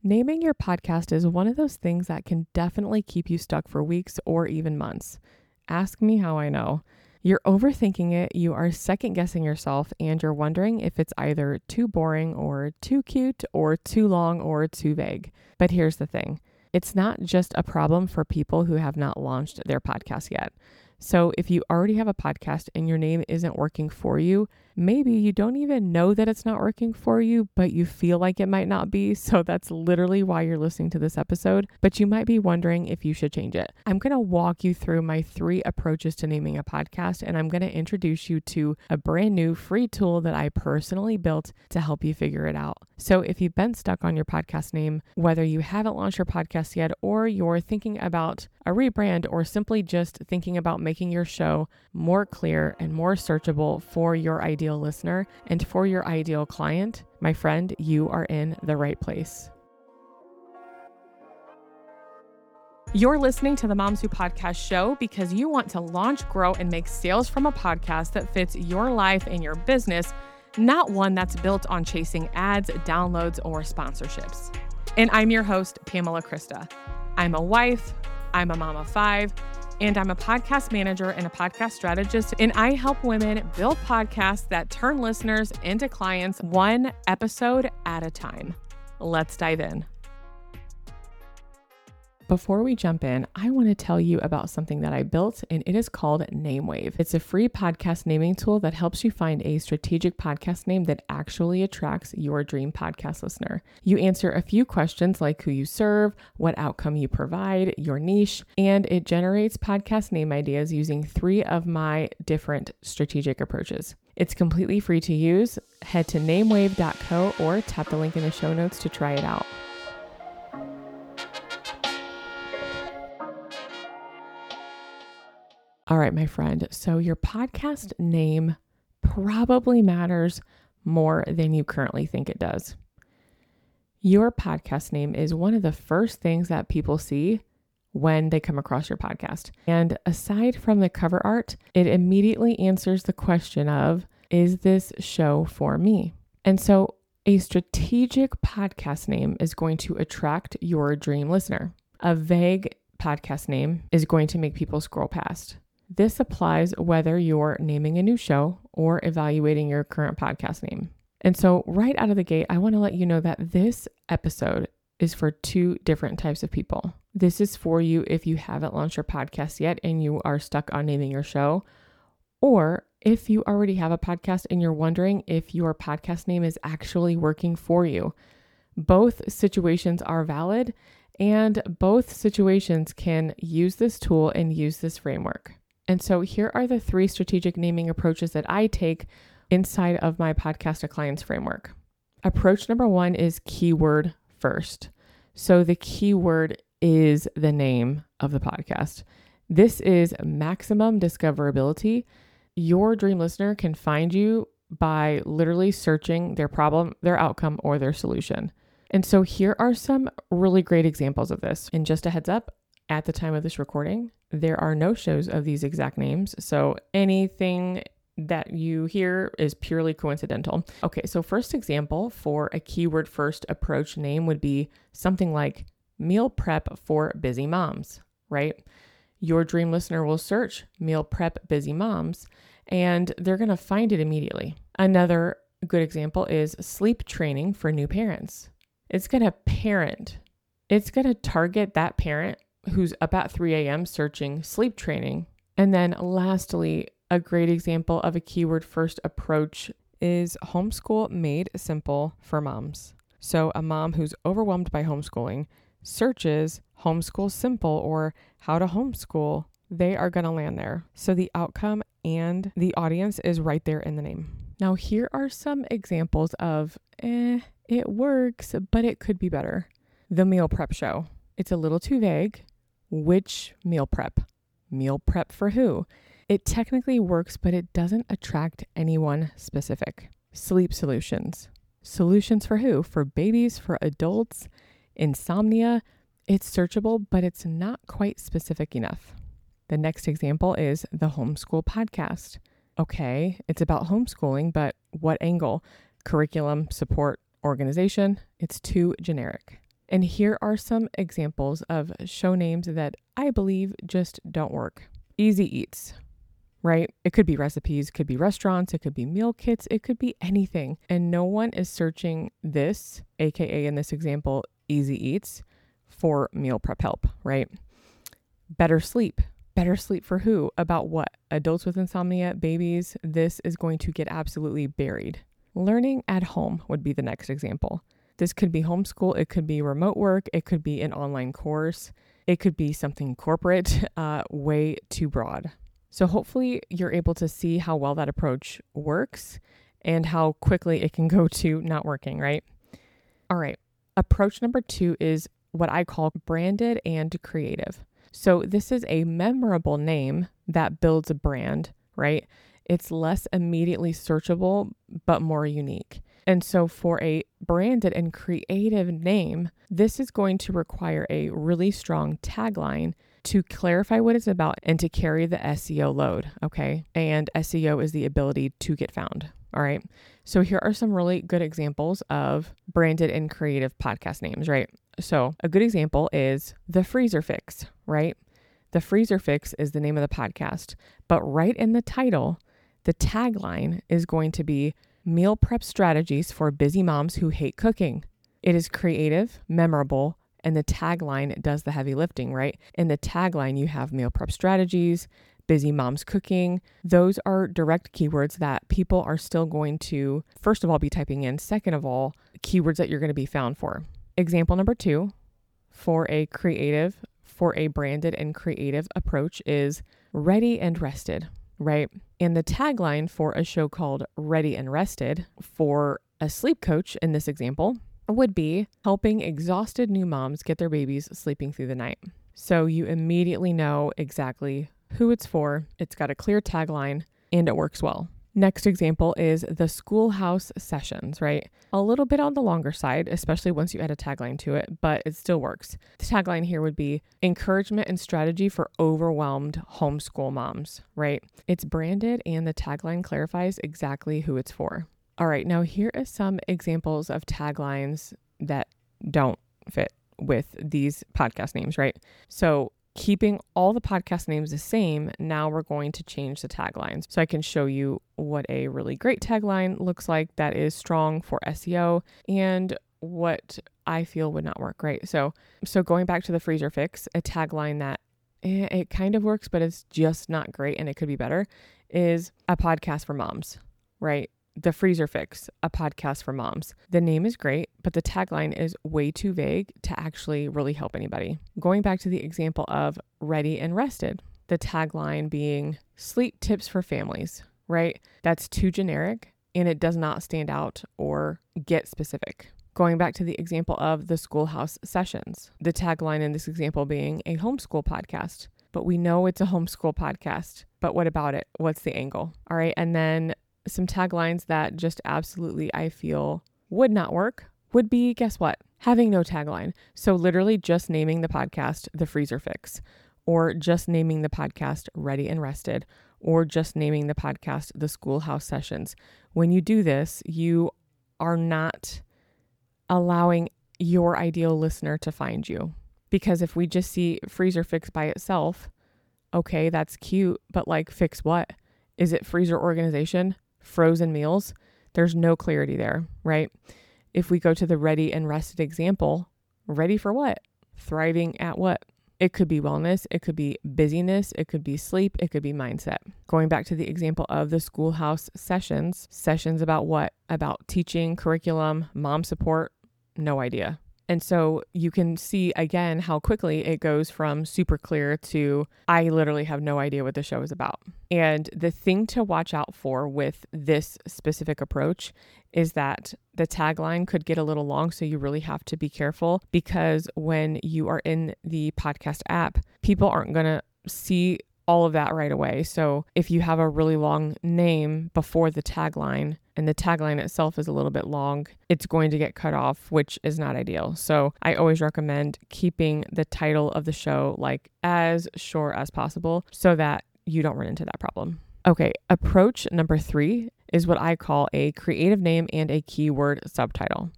Naming your podcast is one of those things that can definitely keep you stuck for weeks or even months. Ask me how I know. You're overthinking it, you are second guessing yourself, and you're wondering if it's either too boring or too cute or too long or too vague. But here's the thing. It's not just a problem for people who have not launched their podcast yet. So if you already have a podcast and your name isn't working for you, maybe you don't even know that it's not working for you, but you feel like it might not be. So that's literally why you're listening to this episode. But you might be wondering if you should change it. I'm going to walk you through my 3 approaches to naming a podcast, and I'm going to introduce you to a brand new free tool that I personally built to help you figure it out. So if you've been stuck on your podcast name, whether you haven't launched your podcast yet, or you're thinking about a rebrand, or simply just thinking about making your show more clear and more searchable for your ideal listener and for your ideal client, my friend, you are in the right place. You're listening to the Moms Who Podcast show because you want to launch, grow, and make sales from a podcast that fits your life and your business, not one that's built on chasing ads, downloads, or sponsorships. And I'm your host, Pamela Krista. I'm a wife, I'm a mom of 5, and I'm a podcast manager and a podcast strategist, and I help women build podcasts that turn listeners into clients one episode at a time. Let's dive in. Before we jump in, I want to tell you about something that I built, and it is called NameWave. It's a free podcast naming tool that helps you find a strategic podcast name that actually attracts your dream podcast listener. You answer a few questions like who you serve, what outcome you provide, your niche, and it generates podcast name ideas using 3 of my different strategic approaches. It's completely free to use. Head to namewave.co or tap the link in the show notes to try it out. All right, my friend. So your podcast name probably matters more than you currently think it does. Your podcast name is one of the first things that people see when they come across your podcast. And aside from the cover art, it immediately answers the question of, is this show for me? And so a strategic podcast name is going to attract your dream listener. A vague podcast name is going to make people scroll past. This applies whether you're naming a new show or evaluating your current podcast name. And so right out of the gate, I want to let you know that this episode is for 2 different types of people. This is for you if you haven't launched your podcast yet and you are stuck on naming your show, or if you already have a podcast and you're wondering if your podcast name is actually working for you. Both situations are valid, and both situations can use this tool and use this framework. And so here are the 3 strategic naming approaches that I take inside of my Podcast to Clients framework. Approach number 1 is keyword first. So the keyword is the name of the podcast. This is maximum discoverability. Your dream listener can find you by literally searching their problem, their outcome, or their solution. And so here are some really great examples of this. And just a heads up, at the time of this recording, there are no shows of these exact names. So anything that you hear is purely coincidental. Okay, so first example for a keyword first approach name would be something like meal prep for busy moms, right? Your dream listener will search meal prep busy moms and they're going to find it immediately. Another good example is sleep training for new parents. It's going to target that parent who's up at 3 a.m. searching sleep training. And then lastly, a great example of a keyword first approach is homeschool made simple for moms. So a mom who's overwhelmed by homeschooling searches homeschool simple or how to homeschool, they are going to land there. So the outcome and the audience is right there in the name. Now here are some examples of, it works, but it could be better. The meal prep show. It's a little too vague. Which meal prep? Meal prep for who? It technically works, but it doesn't attract anyone specific. Sleep solutions. Solutions for who? For babies, for adults, insomnia. It's searchable, but it's not quite specific enough. The next example is the homeschool podcast. Okay, it's about homeschooling, but what angle? Curriculum, support, organization. It's too generic. And here are some examples of show names that I believe just don't work. Easy Eats, right? It could be recipes, could be restaurants, it could be meal kits, it could be anything. And no one is searching this, AKA in this example, Easy Eats, for meal prep help, right? Better Sleep. Better sleep for who? About what? Adults with insomnia, babies? This is going to get absolutely buried. Learning at home would be the next example. This could be homeschool. It could be remote work. It could be an online course. It could be something corporate, way too broad. So hopefully you're able to see how well that approach works and how quickly it can go to not working, right? All right. Approach number 2 is what I call branded and creative. So this is a memorable name that builds a brand, right? It's less immediately searchable, but more unique. And so for a branded and creative name, this is going to require a really strong tagline to clarify what it's about and to carry the SEO load, okay? And SEO is the ability to get found, all right? So here are some really good examples of branded and creative podcast names, right? So a good example is The Freezer Fix, right? The Freezer Fix is the name of the podcast, but right in the title, the tagline is going to be meal prep strategies for busy moms who hate cooking. It is creative, memorable, and the tagline does the heavy lifting, right? In the tagline, you have meal prep strategies, busy moms cooking. Those are direct keywords that people are still going to, first of all, be typing in. Second of all, keywords that you're going to be found for. Example number 2, for a branded and creative approach is Ready and Rested, right? And the tagline for a show called Ready and Rested for a sleep coach in this example would be helping exhausted new moms get their babies sleeping through the night. So you immediately know exactly who it's for. It's got a clear tagline and it works well. Next example is the Schoolhouse Sessions, right? A little bit on the longer side, especially once you add a tagline to it, but it still works. The tagline here would be encouragement and strategy for overwhelmed homeschool moms, right? It's branded and the tagline clarifies exactly who it's for. All right, now here are some examples of taglines that don't fit with these podcast names, right? So keeping all the podcast names the same, now we're going to change the taglines. So I can show you what a really great tagline looks like that is strong for SEO and what I feel would not work, right? So going back to the Freezer Fix, a tagline that it kind of works, but it's just not great and it could be better, is a podcast for moms, right? The Freezer Fix, a podcast for moms. The name is great, but the tagline is way too vague to actually really help anybody. Going back to the example of Ready and Rested, the tagline being sleep tips for families, right? That's too generic and it does not stand out or get specific. Going back to the example of the Schoolhouse Sessions, the tagline in this example being a homeschool podcast, but we know it's a homeschool podcast, but what about it? What's the angle? All right. And then some taglines that just absolutely I feel would not work would be, guess what? Having no tagline. So literally just naming the podcast The Freezer Fix, or just naming the podcast Ready and Rested, or just naming the podcast The Schoolhouse Sessions. When you do this, you are not allowing your ideal listener to find you. Because if we just see Freezer Fix by itself, okay, that's cute, but like fix what? Is it freezer organization? Frozen meals? There's no clarity there, right? If we go to the Ready and Rested example, ready for what? Thriving at what? It could be wellness, it could be busyness, it could be sleep, it could be mindset. Going back to the example of the Schoolhouse Sessions about what? About teaching, curriculum, mom support, no idea. And so you can see again how quickly it goes from super clear to I literally have no idea what the show is about. And the thing to watch out for with this specific approach is that the tagline could get a little long. So you really have to be careful, because when you are in the podcast app, people aren't going to see all of that right away. So if you have a really long name before the tagline and the tagline itself is a little bit long, it's going to get cut off, which is not ideal. So I always recommend keeping the title of the show like as short as possible so that you don't run into that problem. Okay, approach number 3 is what I call a creative name and a keyword subtitle.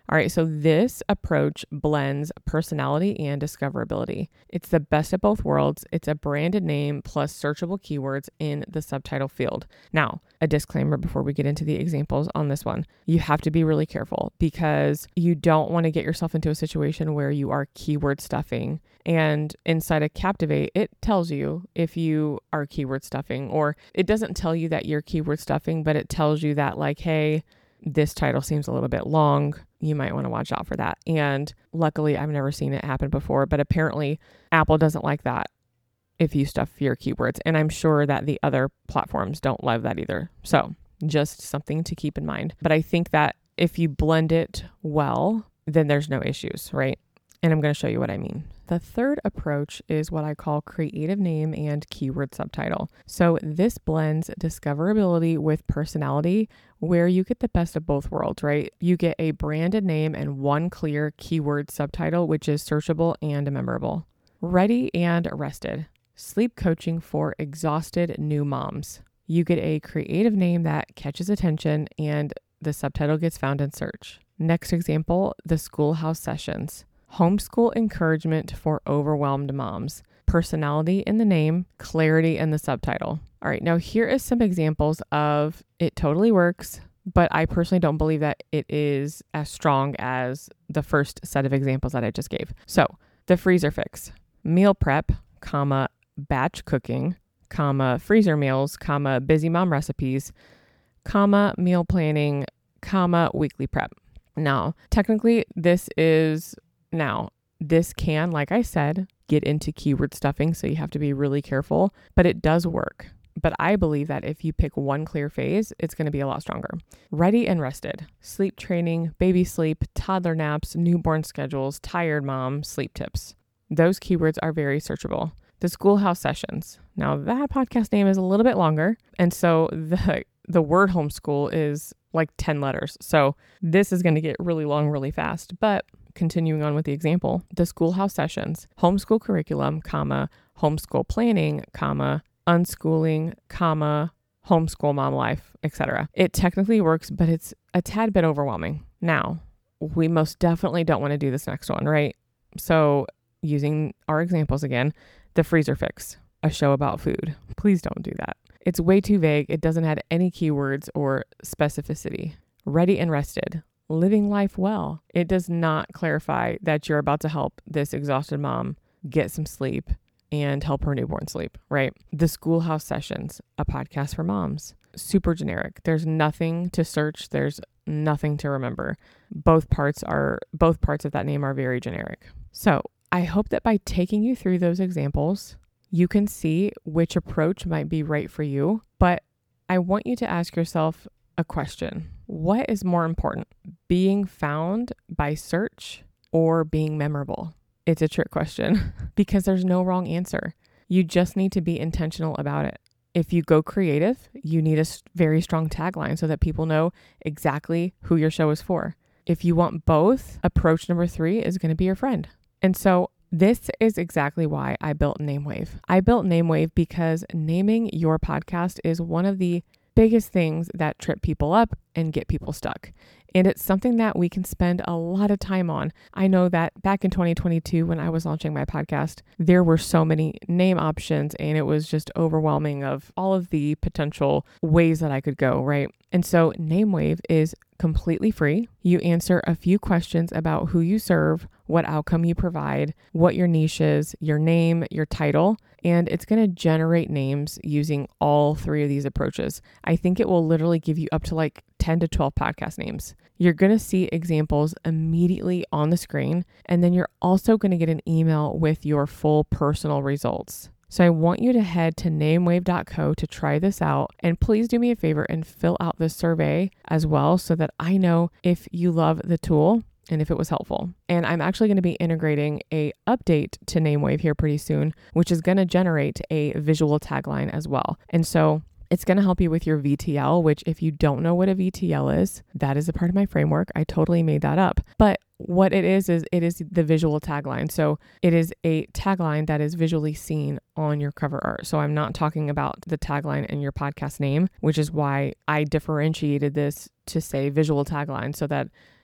All right, so this approach blends personality and discoverability. It's the best of both worlds. It's a branded name plus searchable keywords in the subtitle field. Now, a disclaimer before we get into the examples on this one. You have to be really careful because you don't want to get yourself into a situation where you are keyword stuffing. And inside of Captivate, it tells you if you are keyword stuffing, or it doesn't tell you that you're keyword stuffing, but it tells you that like, hey, this title seems a little bit long. You might want to watch out for that. And luckily, I've never seen it happen before, but apparently Apple doesn't like that if you stuff your keywords. And I'm sure that the other platforms don't love that either. So just something to keep in mind. But I think that if you blend it well, then there's no issues, right? And I'm going to show you what I mean. The third approach is what I call creative name and keyword subtitle. So this blends discoverability with personality, where you get the best of both worlds, right? You get a branded name and one clear keyword subtitle, which is searchable and memorable. Ready and Rested. Sleep coaching for exhausted new moms. You get a creative name that catches attention and the subtitle gets found in search. Next example, the Schoolhouse Sessions. Homeschool encouragement for overwhelmed moms. Personality in the name, clarity in the subtitle. All right, now here is some examples of it totally works, but I personally don't believe that it is as strong as the first set of examples that I just gave. So the freezer fix, meal prep, comma, batch cooking, comma, freezer meals, comma, busy mom recipes, comma, meal planning, comma, weekly prep. Now, technically this can, like I said, get into keyword stuffing, so you have to be really careful, but it does work. But I believe that if you pick one clear phase, it's going to be a lot stronger. Ready and Rested. Sleep training, baby sleep, toddler naps, newborn schedules, tired mom, sleep tips. Those keywords are very searchable. The Schoolhouse Sessions. Now that podcast name is a little bit longer. And so the word homeschool is like 10 letters. So this is going to get really long, really fast. But continuing on with the example, the Schoolhouse Sessions, homeschool curriculum, comma, homeschool planning, comma, unschooling, comma, homeschool mom life, etc. It technically works, but it's a tad bit overwhelming. Now, we most definitely don't want to do this next one, right? So using our examples again, the freezer fix, a show about food. Please don't do that. It's way too vague. It doesn't have any keywords or specificity. Ready and Rested. Living life well. It does not clarify that you're about to help this exhausted mom get some sleep and help her newborn sleep, right? The Schoolhouse Sessions, a podcast for moms. Super generic. There's nothing to search. There's nothing to remember. Both parts of that name are very generic. So I hope that by taking you through those examples, you can see which approach might be right for you. But I want you to ask yourself a question. What is more important, being found by search or being memorable? It's a trick question because there's no wrong answer. You just need to be intentional about it. If you go creative, you need a very strong tagline so that people know exactly who your show is for. If you want both, approach number 3 is going to be your friend. And so this is exactly why I built NameWave. I built NameWave because naming your podcast is one of the biggest things that trip people up and get people stuck. And it's something that we can spend a lot of time on. I know that back in 2022, when I was launching my podcast, there were so many name options and it was just overwhelming of all of the potential ways that I could go, right? And so NameWave is completely free. You answer a few questions about who you serve, what outcome you provide, what your niche is, your name, your title, and it's going to generate names using all 3 of these approaches. I think it will literally give you up to like 10 to 12 podcast names. You're going to see examples immediately on the screen, and then you're also going to get an email with your full personal results. So I want you to head to namewave.co to try this out, and please do me a favor and fill out this survey as well so that I know if you love the tool and if it was helpful. And I'm actually going to be integrating a update to NameWave here pretty soon, which is going to generate a visual tagline as well. And so it's going to help you with your VTL, which if you don't know what a VTL is, that is a part of my framework. I totally made that up. But what it is it is the visual tagline. So it is a tagline that is visually seen on your cover art. So I'm not talking about the tagline in your podcast name, which is why I differentiated this to say visual tagline so that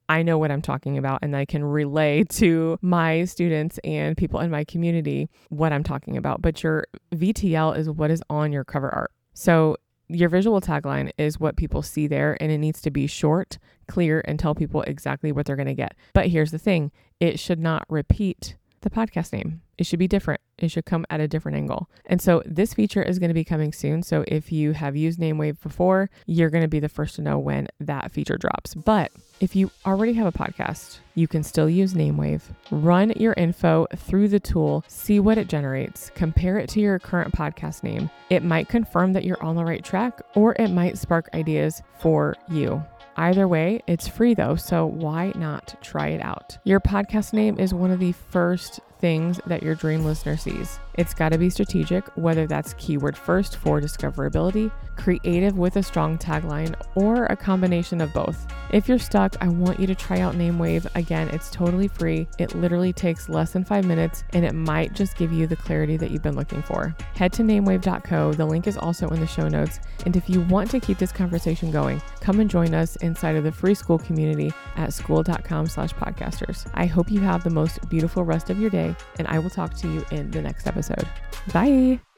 I know what I'm talking about, and I can relay to my students and people in my community what I'm talking about. But your VTL is what is on your cover art. So your visual tagline is what people see there, and it needs to be short, clear, and tell people exactly what they're going to get. But here's the thing. It should not repeat the podcast name. It should be different. It should come at a different angle. And so this feature is going to be coming soon. So if you have used NameWave before, you're going to be the first to know when that feature drops. But if you already have a podcast, you can still use NameWave. Run your info through the tool, see what it generates, compare it to your current podcast name. It might confirm that you're on the right track, or it might spark ideas for you. Either way, it's free though, so why not try it out? Your podcast name is one of the first things that your dream listener sees. It's got to be strategic, whether that's keyword first for discoverability, creative with a strong tagline, or a combination of both. If you're stuck, I want you to try out NameWave. Again, it's totally free. It literally takes less than 5 minutes, and it might just give you the clarity that you've been looking for. Head to namewave.co. The link is also in the show notes. And if you want to keep this conversation going, come and join us inside of the free school community at school.com/podcasters. I hope you have the most beautiful rest of your day, and I will talk to you in the next episode. Bye.